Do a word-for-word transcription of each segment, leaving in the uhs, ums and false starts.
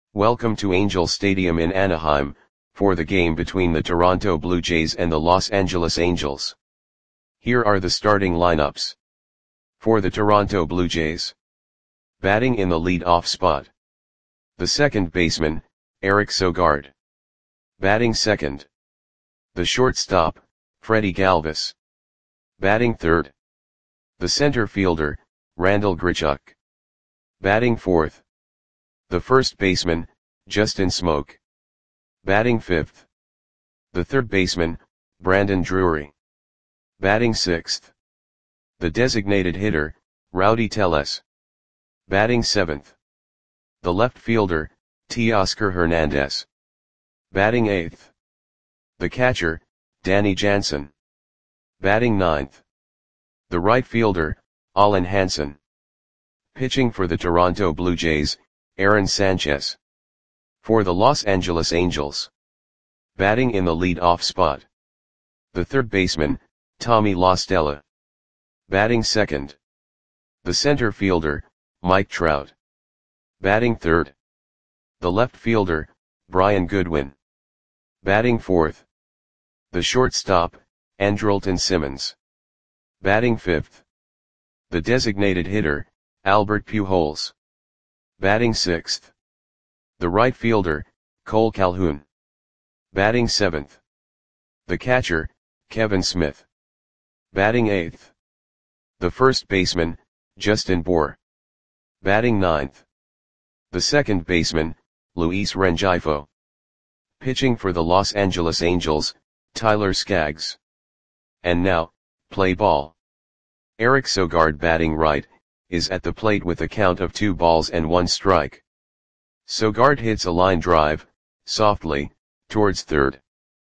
Welcome to Angel Stadium in Anaheim, for the game between the Toronto Blue Jays and the Los Angeles Angels. Here are the starting lineups. For the Toronto Blue Jays. Batting in the lead-off spot. The second baseman, Eric Sogard. Batting second. The shortstop, Freddie Galvis. Batting third. The center fielder, Randal Grichuk. Batting fourth. The first baseman, Justin Smoak. Batting fifth. The third baseman, Brandon Drury. Batting sixth. The designated hitter, Rowdy Tellez. Batting seventh. The left fielder, Teoscar Hernandez. Batting eighth. The catcher, Danny Jansen. Batting ninth. The right fielder, Alan Hansen. Pitching for the Toronto Blue Jays, Aaron Sanchez. For the Los Angeles Angels. Batting in the lead-off spot. The third baseman, Tommy La Stella. Batting second. The center fielder, Mike Trout. Batting third. The left fielder, Brian Goodwin. Batting fourth. The shortstop, Andrelton Simmons. Batting fifth. The designated hitter, Albert Pujols. Batting sixth. The right fielder, Cole Calhoun. Batting seventh. The catcher, Kevin Smith. Batting eighth. The first baseman, Justin Bour. Batting ninth. The second baseman, Luis Rengifo. Pitching for the Los Angeles Angels, Tyler Skaggs. And now, play ball. Eric Sogard batting right, is at the plate with a count of two balls and one strike. Sogard hits a line drive, softly, towards third.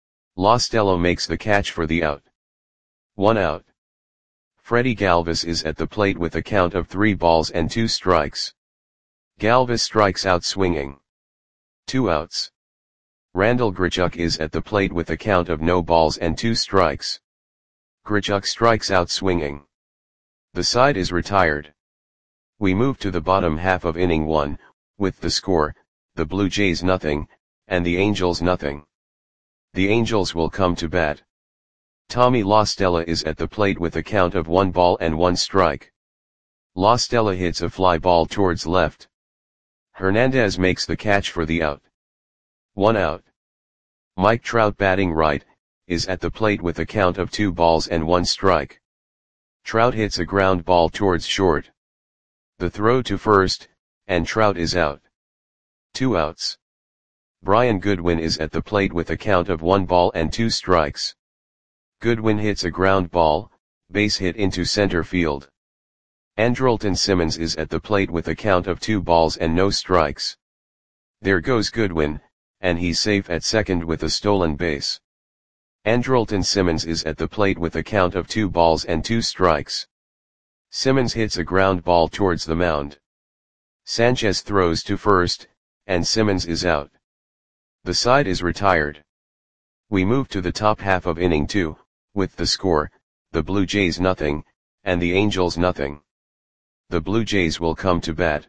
La Stella makes the catch for the out. One out. Freddie Galvis is at the plate with a count of three balls and two strikes. Galvis strikes out swinging. Two outs. Randal Grichuk is at the plate with a count of no balls and two strikes. Grichuk strikes out swinging. The side is retired. We move to the bottom half of inning one, with the score, the Blue Jays nothing, and the Angels nothing. The Angels will come to bat. Tommy La Stella is at the plate with a count of one ball and one strike. La Stella hits a fly ball towards left. Hernandez makes the catch for the out. One out. Mike Trout batting right, is at the plate with a count of two balls and one strike. Trout hits a ground ball towards short. The throw to first, and Trout is out. Two outs. Brian Goodwin is at the plate with a count of one ball and two strikes. Goodwin hits a ground ball, base hit into center field. Andrelton Simmons is at the plate with a count of two balls and no strikes. There goes Goodwin, and he's safe at second with a stolen base. Andrelton Simmons is at the plate with a count of two balls and two strikes. Simmons hits a ground ball towards the mound. Sanchez throws to first, and Simmons is out. The side is retired. We move to the top half of inning two, with the score, the Blue Jays nothing, and the Angels nothing. The Blue Jays will come to bat.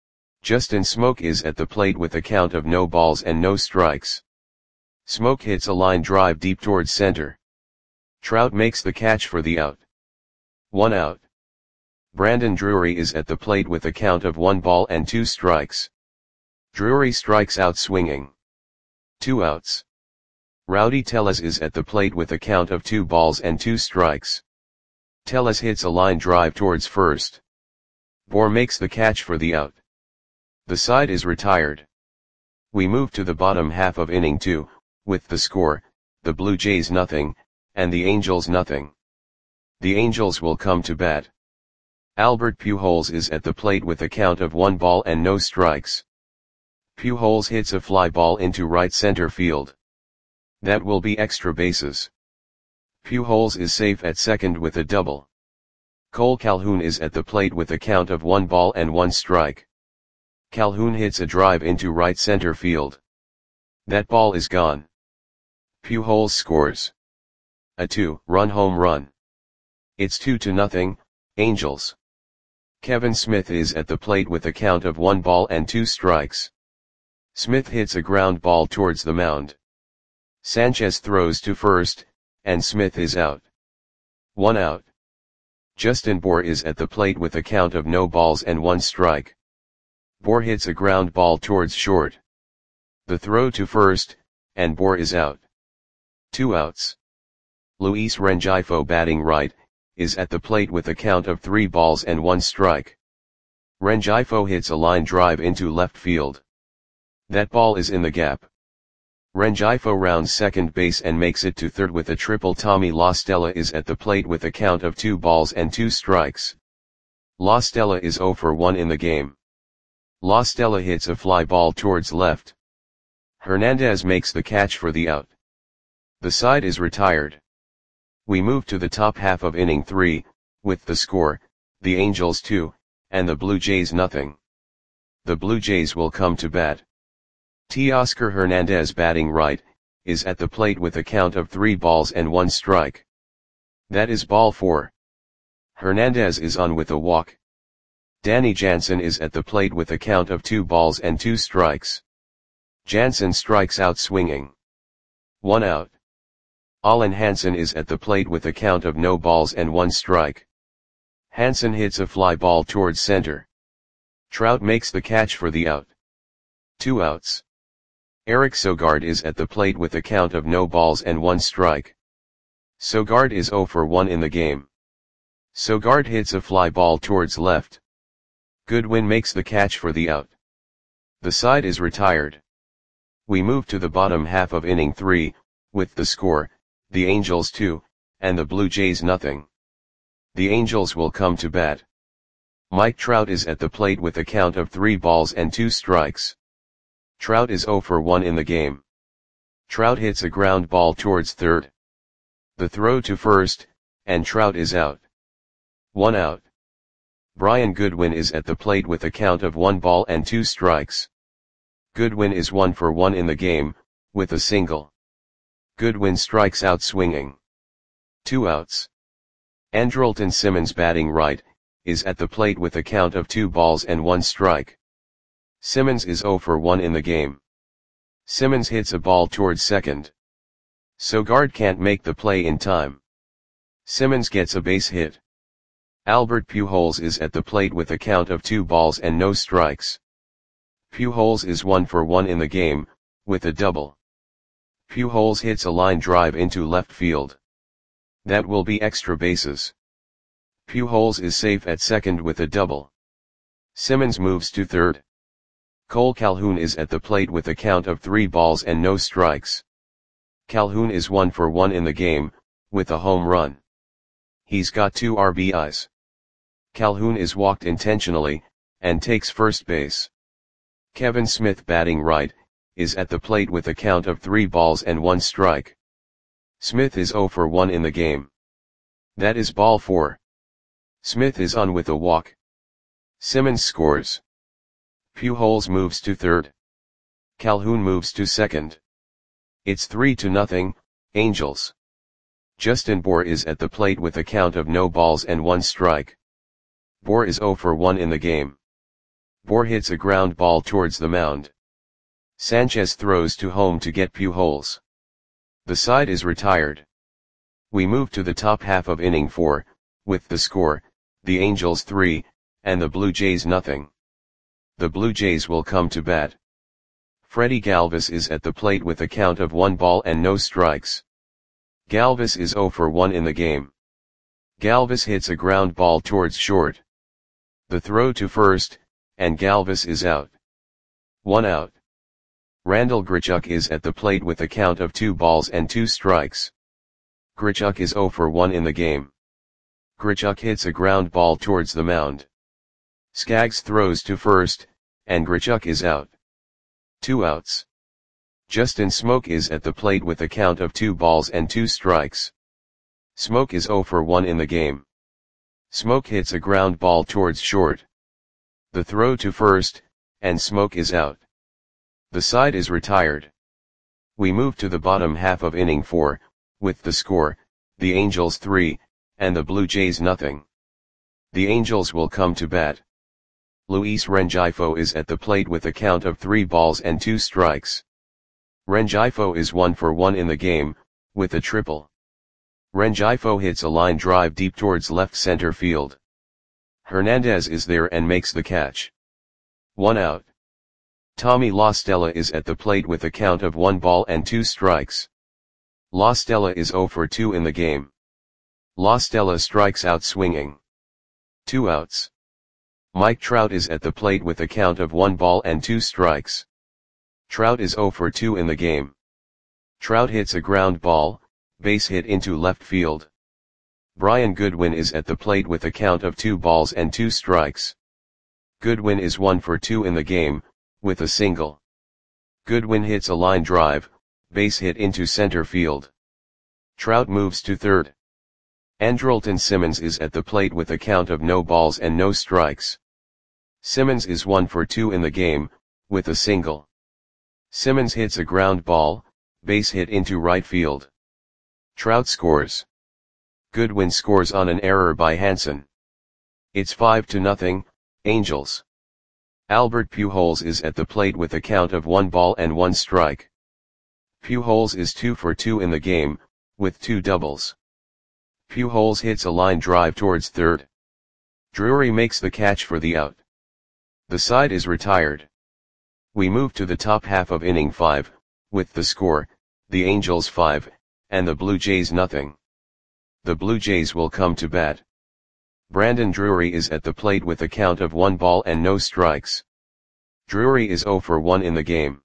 Justin Smoak is at the plate with a count of no balls and no strikes. Smoak hits a line drive deep towards center. Trout makes the catch for the out. One out. Brandon Drury is at the plate with a count of one ball and two strikes. Drury strikes out swinging. Two outs. Rowdy Tellez is at the plate with a count of two balls and two strikes. Tellez hits a line drive towards first. Bour makes the catch for the out. The side is retired. We move to the bottom half of inning two, with the score, the Blue Jays nothing, and the Angels nothing. The Angels will come to bat. Albert Pujols is at the plate with a count of one ball and no strikes. Pujols hits a fly ball into right center field. That will be extra bases. Pujols is safe at second with a double. Cole Calhoun is at the plate with a count of one ball and one strike. Calhoun hits a drive into right center field. That ball is gone. Pujols scores a two-run home run. It's two to nothing, Angels. Kevin Smith is at the plate with a count of one ball and two strikes. Smith hits a ground ball towards the mound. Sanchez throws to first, and Smith is out. One out. Justin Bour is at the plate with a count of no balls and one strike. Bour hits a ground ball towards short. The throw to first, and Bour is out. Two outs. Luis Rengifo, batting right, is at the plate with a count of three balls and one strike. Rengifo hits a line drive into left field. That ball is in the gap. Rengifo rounds second base and makes it to third with a triple. Tommy La Stella is at the plate with a count of two balls and two strikes. La Stella is zero for one in the game. La Stella hits a fly ball towards left. Hernandez makes the catch for the out. The side is retired. We move to the top half of inning three, with the score, the Angels two, and the Blue Jays nothing. The Blue Jays will come to bat. Teoscar Hernandez, batting right, is at the plate with a count of three balls and one strike. That is ball four. Hernandez is on with a walk. Danny Jansen is at the plate with a count of two balls and two strikes. Jansen strikes out swinging. One out. Alan Hansen is at the plate with a count of no balls and one strike. Hansen hits a fly ball towards center. Trout makes the catch for the out. Two outs. Eric Sogard is at the plate with a count of no balls and one strike. Sogard is zero for one in the game. Sogard hits a fly ball towards left. Goodwin makes the catch for the out. The side is retired. We move to the bottom half of inning three, with the score, the Angels two, and the Blue Jays nothing. The Angels will come to bat. Mike Trout is at the plate with a count of three balls and two strikes. Trout is zero for one in the game. Trout hits a ground ball towards third. The throw to first, and Trout is out. One out. Brian Goodwin is at the plate with a count of one ball and two strikes. Goodwin is one for one in the game, with a single. Goodwin strikes out swinging. Two outs. Andrelton Simmons, batting right, is at the plate with a count of two balls and one strike. Simmons is zero for one in the game. Simmons hits a ball towards second. Sogard can't make the play in time. Simmons gets a base hit. Albert Pujols is at the plate with a count of two balls and no strikes. Pujols is one for one in the game, with a double. Pujols hits a line drive into left field. That will be extra bases. Pujols is safe at second with a double. Simmons moves to third. Cole Calhoun is at the plate with a count of three balls and no strikes. Calhoun is one for one in the game, with a home run. He's got two R B Is. Calhoun is walked intentionally, and takes first base. Kevin Smith, batting right, is at the plate with a count of three balls and one strike. Smith is zero for one in the game. That is ball four. Smith is on with a walk. Simmons scores. Pujols moves to third. Calhoun moves to second. It's three to nothing, Angels. Justin Bour is at the plate with a count of no balls and one strike. Bour is zero for one in the game. Bour hits a ground ball towards the mound. Sanchez throws to home to get Pujols. The side is retired. We move to the top half of inning four, with the score, the Angels three, and the Blue Jays nothing. The Blue Jays will come to bat. Freddie Galvis is at the plate with a count of one ball and no strikes. Galvis is zero for one in the game. Galvis hits a ground ball towards short. The throw to first, and Galvis is out. One out. Randal Grichuk is at the plate with a count of two balls and two strikes. Grichuk is zero for one in the game. Grichuk hits a ground ball towards the mound. Skaggs throws to first, and Grichuk is out. Two outs. Justin Smoke is at the plate with a count of two balls and two strikes. Smoke is zero for one in the game. Smoke hits a ground ball towards short. The throw to first, and Smoke is out. The side is retired. We move to the bottom half of inning four, with the score, the Angels three, and the Blue Jays nothing. The Angels will come to bat. Luis Rengifo is at the plate with a count of three balls and two strikes. Rengifo is one for one in the game, with a triple. Rengifo hits a line drive deep towards left center field. Hernandez is there and makes the catch. One out. Tommy La Stella is at the plate with a count of one ball and two strikes. La Stella is zero for two in the game. La Stella strikes out swinging. Two outs. Mike Trout is at the plate with a count of one ball and two strikes. Trout is zero for two in the game. Trout hits a ground ball, base hit into left field. Brian Goodwin is at the plate with a count of two balls and two strikes. Goodwin is one for two in the game, with a single. Goodwin hits a line drive, base hit into center field. Trout moves to third. Andrelton Simmons is at the plate with a count of no balls and no strikes. Simmons is one for two in the game, with a single. Simmons hits a ground ball, base hit into right field. Trout scores. Goodwin scores on an error by Hansen. It's five to nothing, Angels. Albert Pujols is at the plate with a count of one ball and one strike. Pujols is two for two in the game, with two doubles. Pujols hits a line drive towards third. Drury makes the catch for the out. The side is retired. We move to the top half of inning five, with the score, the Angels five, and the Blue Jays nothing. The Blue Jays will come to bat. Brandon Drury is at the plate with a count of one ball and no strikes. Drury is zero for one in the game.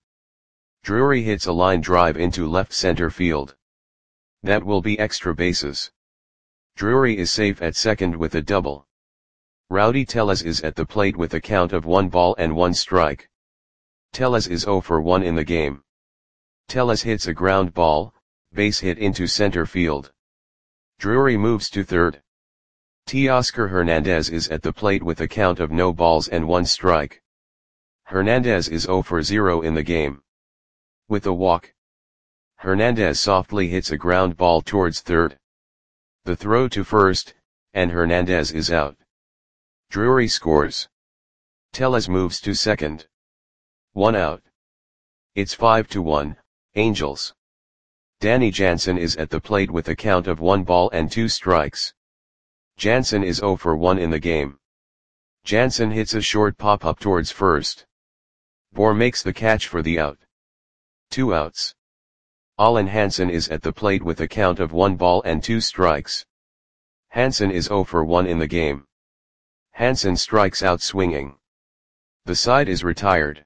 Drury hits a line drive into left center field. That will be extra bases. Drury is safe at second with a double. Rowdy Tellez is at the plate with a count of one ball and one strike. Tellez is zero for one in the game. Tellez hits a ground ball, base hit into center field. Drury moves to third. Teoscar Hernandez is at the plate with a count of no balls and one strike. Hernandez is zero for zero in the game. With a walk. Hernandez softly hits a ground ball towards third. The throw to first, and Hernandez is out. Drury scores. Tellez moves to second. One out. It's five to one, Angels. Danny Jansen is at the plate with a count of one ball and two strikes. Jansen is zero for one in the game. Jansen hits a short pop-up towards first. Bohr makes the catch for the out. Two outs. Alan Hansen is at the plate with a count of one ball and two strikes. Hansen is zero for one in the game. Hansen strikes out swinging. The side is retired.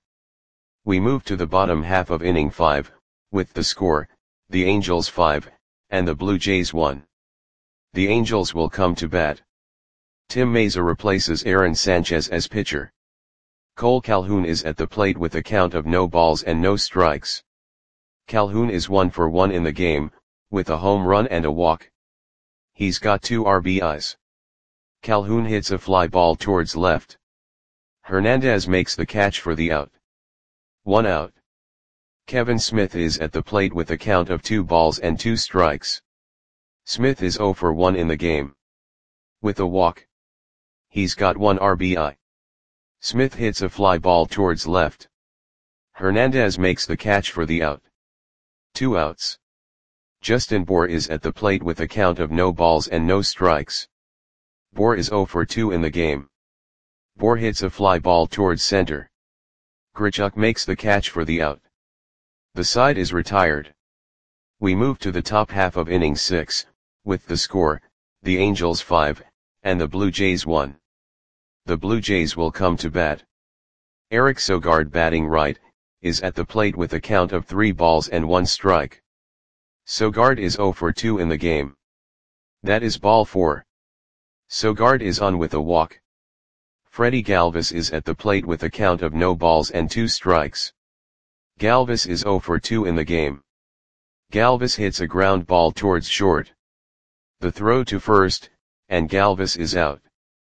We move to the bottom half of inning five, with the score, the Angels five, and the Blue Jays one. The Angels will come to bat. Tim Mayza replaces Aaron Sanchez as pitcher. Cole Calhoun is at the plate with a count of no balls and no strikes. Calhoun is one for one in the game, with a home run and a walk. He's got two R B Is. Calhoun hits a fly ball towards left. Hernandez makes the catch for the out. One out. Kevin Smith is at the plate with a count of two balls and two strikes. Smith is zero for one in the game. With a walk. He's got one R B I. Smith hits a fly ball towards left. Hernandez makes the catch for the out. Two outs. Justin Bour is at the plate with a count of no balls and no strikes. Bour is zero for two in the game. Bour hits a fly ball towards center. Grichuk makes the catch for the out. The side is retired. We move to the top half of inning six, with the score, the Angels five, and the Blue Jays one. The Blue Jays will come to bat. Eric Sogard, batting right, is at the plate with a count of three balls and one strike. Sogard is zero for two in the game. That is ball four. Sogard is on with a walk. Freddie Galvis is at the plate with a count of no balls and two strikes. Galvis is zero for two in the game. Galvis hits a ground ball towards short. The throw to first, and Galvis is out.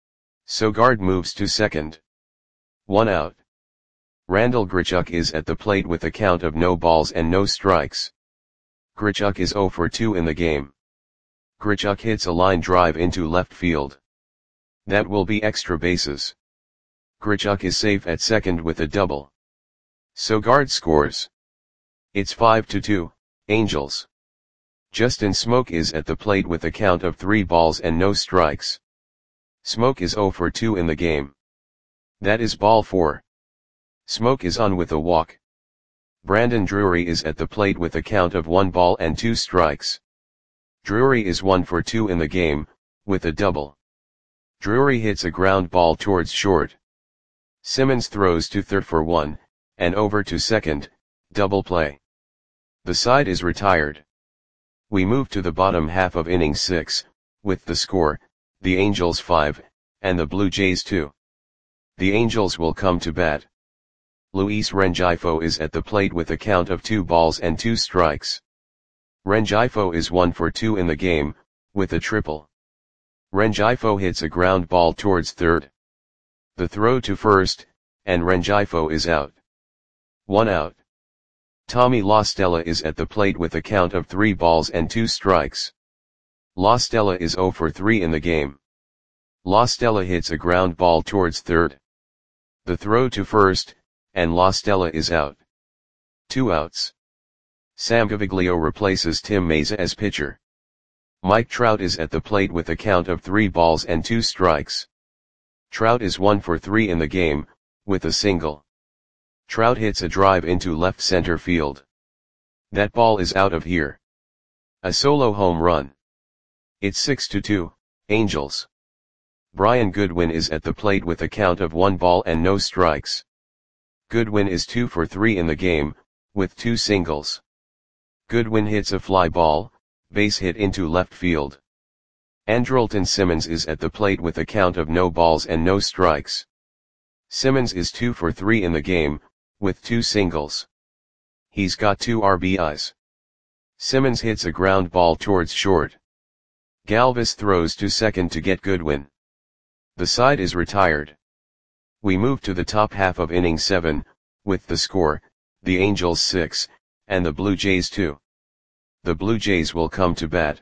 Sogard moves to second. One out. Randall Grichuk is at the plate with a count of no balls and no strikes. Grichuk is zero for two in the game. Grichuk hits a line drive into left field. That will be extra bases. Grichuk is safe at second with a double. Sogard scores. It's five to two, Angels. Justin Smoke is at the plate with a count of three balls and no strikes. Smoke is zero for two in the game. That is ball four. Smoke is on with a walk. Brandon Drury is at the plate with a count of one ball and two strikes. Drury is one for two in the game, with a double. Drury hits a ground ball towards short. Simmons throws to third for one, and over to second, double play. The side is retired. We move to the bottom half of inning six, with the score, the Angels five, and the Blue Jays two. The Angels will come to bat. Luis Rengifo is at the plate with a count of two balls and two strikes. Rengifo is one for two in the game, with a triple. Rengifo hits a ground ball towards third. The throw to first, and Rengifo is out. One out. Tommy La Stella is at the plate with a count of three balls and two strikes. La Stella is zero for three in the game. La Stella hits a ground ball towards third. The throw to first, and La Stella is out. Two outs. Sam Gaviglio replaces Tim Mayza as pitcher. Mike Trout is at the plate with a count of three balls and two strikes. Trout is one for three in the game, with a single. Trout hits a drive into left center field. That ball is out of here. A solo home run. It's six to two, Angels. Brian Goodwin is at the plate with a count of one ball and no strikes. Goodwin is two for three in the game, with two singles. Goodwin hits a fly ball, base hit into left field. Andrelton Simmons is at the plate with a count of no balls and no strikes. Simmons is two for three in the game, with two singles. He's got two R B Is. Simmons hits a ground ball towards short. Galvis throws to second to get Goodwin. The side is retired. We move to the top half of inning seven, with the score, the Angels six, and the Blue Jays two. The Blue Jays will come to bat.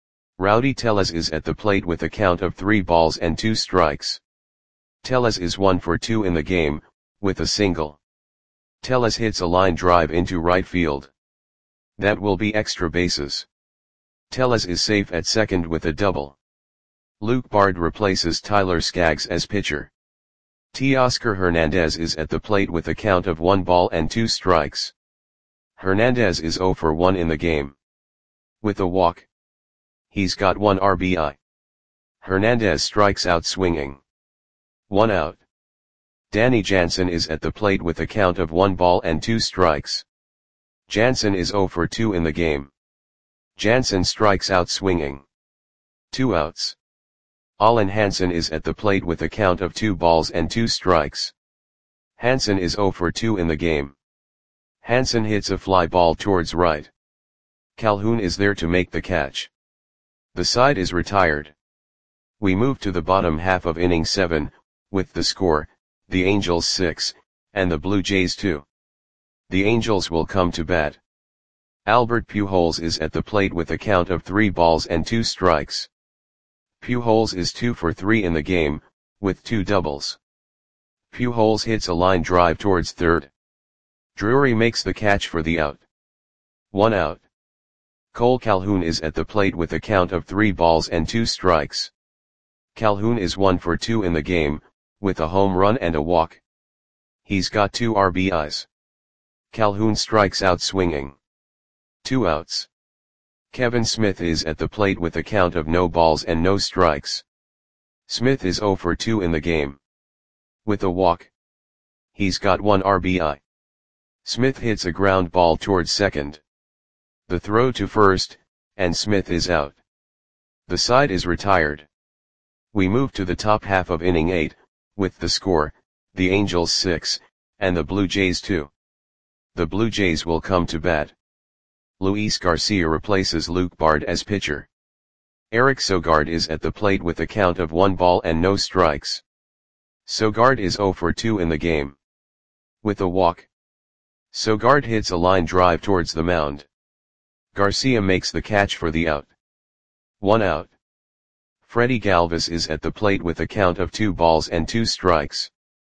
Rowdy Tellez is at the plate with a count of three balls and two strikes. Tellez is one for two in the game, with a single. Tellez hits a line drive into right field. That will be extra bases. Tellez is safe at second with a double. Luke Bard replaces Tyler Skaggs as pitcher. Teoscar Hernandez is at the plate with a count of one ball and two strikes. Hernandez is zero for one in the game. With a walk. He's got one R B I. Hernandez strikes out swinging. One out. Danny Jansen is at the plate with a count of one ball and two strikes. Jansen is zero for two in the game. Jansen strikes out swinging. Two outs. Allen Hansen is at the plate with a count of two balls and two strikes. Hansen is zero for two in the game. Hansen hits a fly ball towards right. Calhoun is there to make the catch. The side is retired. We move to the bottom half of inning seven, with the score, the Angels six, and the Blue Jays two. The Angels will come to bat. Albert Pujols is at the plate with a count of three balls and two strikes. Pujols is two for three in the game, with two doubles. Pujols hits a line drive towards third. Drury makes the catch for the out. One out. Cole Calhoun is at the plate with a count of three balls and two strikes. Calhoun is one for two in the game, with a home run and a walk. He's got two R B Is. Calhoun strikes out swinging. Two outs. Kevin Smith is at the plate with a count of no balls and no strikes. Smith is zero for two in the game. With a walk. He's got one R B I. Smith hits a ground ball towards second. The throw to first, and Smith is out. The side is retired. We move to the top half of inning eight, with the score, the Angels six, and the Blue Jays two. The Blue Jays will come to bat. Luis Garcia replaces Luke Bard as pitcher. Eric Sogard is at the plate with a count of one ball and no strikes. Sogard is zero for two in the game. With a walk. Sogard hits a line drive towards the mound. Garcia makes the catch for the out. One out. Freddie Galvis is at the plate with a count of two balls and two strikes.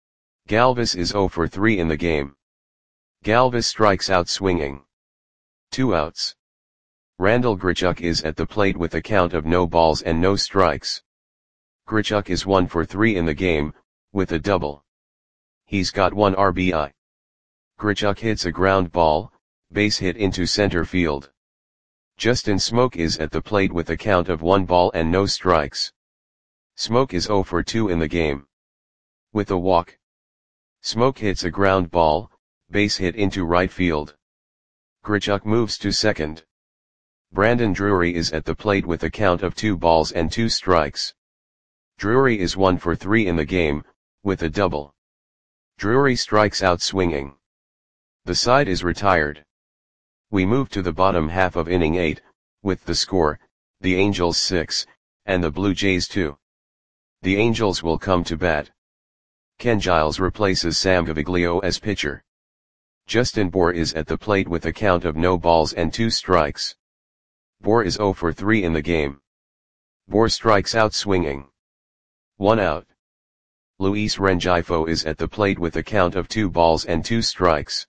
Galvis is zero for three in the game. Galvis strikes out swinging. Two outs. Randal Grichuk is at the plate with a count of no balls and no strikes. Grichuk is one for three in the game, with a double. He's got one R B I. Grichuk hits a ground ball, base hit into center field. Justin Smoak is at the plate with a count of one ball and no strikes. Smoak is zero for two in the game. With a walk. Smoak hits a ground ball, base hit into right field. Grichuk moves to second. Brandon Drury is at the plate with a count of two balls and two strikes. Drury is one for three in the game, with a double. Drury strikes out swinging. The side is retired. We move to the bottom half of inning eight, with the score, the Angels six, and the Blue Jays two. The Angels will come to bat. Ken Giles replaces Sam Gaviglio as pitcher. Justin Bour is at the plate with a count of no balls and two strikes. Bour is zero for three in the game. Bour strikes out swinging. One out. Luis Rengifo is at the plate with a count of two balls and two strikes.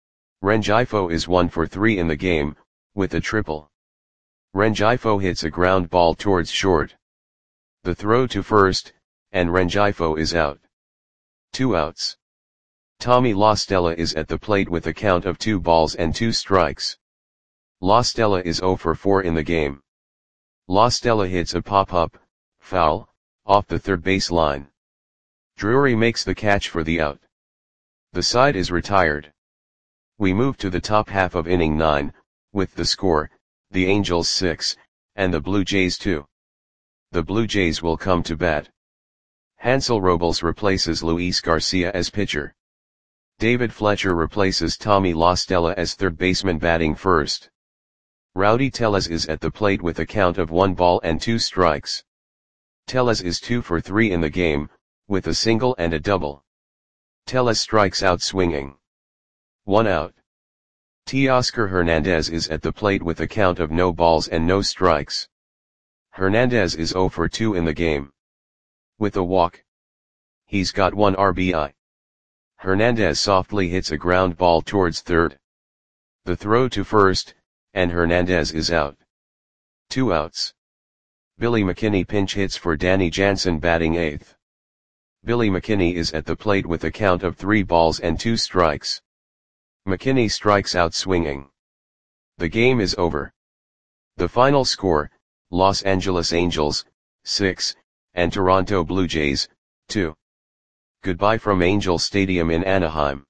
Rengifo is one for three in the game, with a triple. Rengifo hits a ground ball towards short. The throw to first, and Rengifo is out. Two outs. Tommy La Stella is at the plate with a count of two balls and two strikes. La Stella is zero for four in the game. La Stella hits a pop-up, foul, off the third base line. Drury makes the catch for the out. The side is retired. We move to the top half of inning nine, with the score, the Angels six, and the Blue Jays two. The Blue Jays will come to bat. Hansel Robles replaces Luis Garcia as pitcher. David Fletcher replaces Tommy La Stella as third baseman batting first. Rowdy Tellez is at the plate with a count of one ball and two strikes. Tellez is two for three in the game, with a single and a double. Tellez strikes out swinging. One out. Teoscar Hernandez is at the plate with a count of no balls and no strikes. Hernandez is zero for two in the game. With a walk. He's got one R B I. Hernandez softly hits a ground ball towards third. The throw to first, and Hernandez is out. Two outs. Billy McKinney pinch hits for Danny Jansen batting eighth. Billy McKinney is at the plate with a count of three balls and two strikes. McKinney strikes out swinging. The game is over. The final score, Los Angeles Angels, six, and Toronto Blue Jays, two. Goodbye from Angel Stadium in Anaheim.